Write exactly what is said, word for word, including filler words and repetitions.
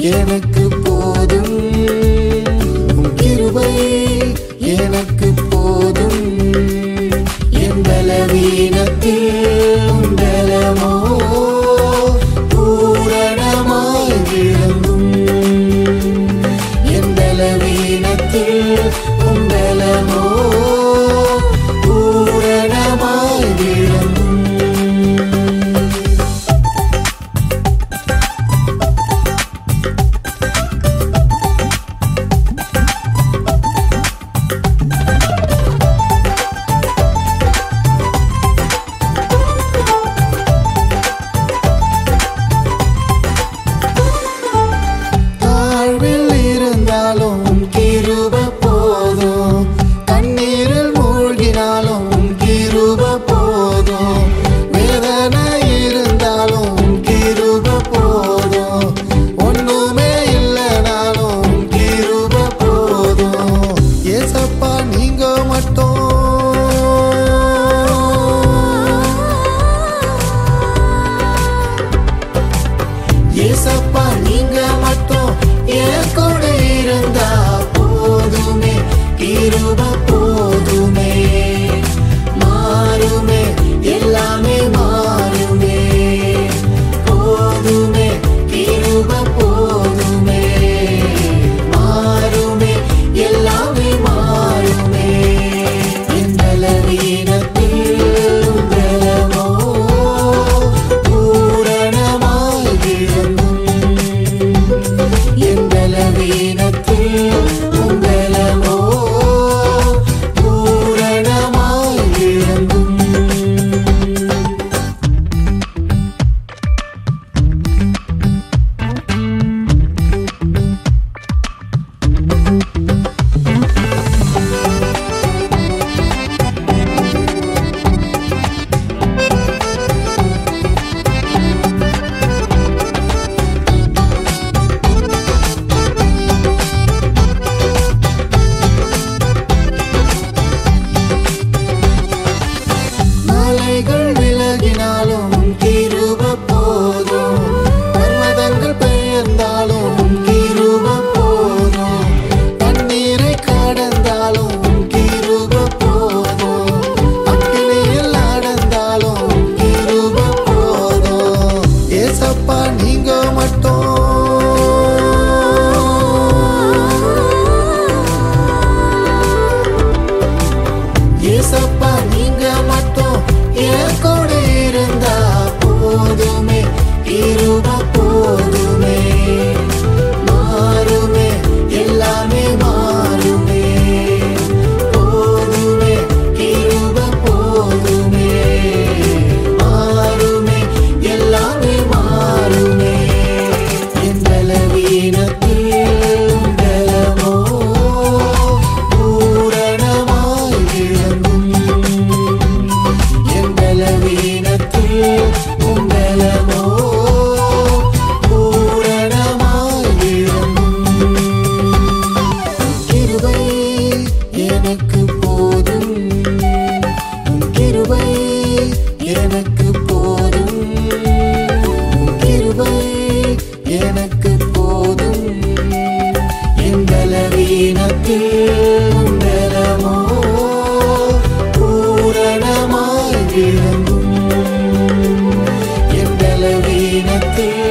எனக்கு போதும், உம் கிருபை எனக்கு போதும். என் பலவீனத்தில் உம் பலமோ பூரணமாய் விளங்கும். என் பலவீனத்தில் உம் பலமோ பூரணமாய் விளங்கும். கிருபை போதும், கண்ணீரில் மூழ்கினாலும் கிருபை போதும், வேதனை இருந்தாலும் கிருபை போதும், ஒண்ணுமே இல்லைனாலும் கிருபை போதும். ஏசப்பா நீங்க மட்டும், ஏசப்பா நீங்க மட்டும் என் கூட இருந்தா போதுமே, கிருபை போதுமே. மாறுமே, எல்லாமே மாறுமே, போதுமே, கிருபை போதுமே. மாறுமே, எல்லாமே மாறுமே. என் பலவீனத்தில் உம் பலமோ பூரணமாய் விளங்கும். என் பலவீனத்தில் உம் பலமோ பூரணமாய் விளங்கும். மலைகள் விலகினாலும் கிருபை போதும், பர்வதங்கள் பெயர்ந்தாலும் கிருபை போதும், தண்ணீரை கடந்தாலும் கிருபை போதும், அக்கினியில் நடந்தாலும் கிருபை போதும். ஏசப்பா நீங்க மட்டும், ஏசப்பா நீங்க மட்டும் என் கூட இருந்தா போதுமே, கிருபை போதுமே. மாறுமே, எல்லாமே மாறுமே, போதுமே, கிருபை போதுமே. மாறுமே, எல்லாமே மாறுமே. என் பலவீனத்தில் உம் பலமோ பூரணமாய் விளங்கும். என் பலவீனத்தில் உம் பலமோ பூரணமாய் விளங்கும். கிருபை எனக்கு போதும், உம் கிருபை எனக்கு போதும். உம் கிருபை எனக்கு போதும். என் பலவீனத்தில் உம் பலமோ பூரணமாய் விளங்கும். என் பலவீனத்தில்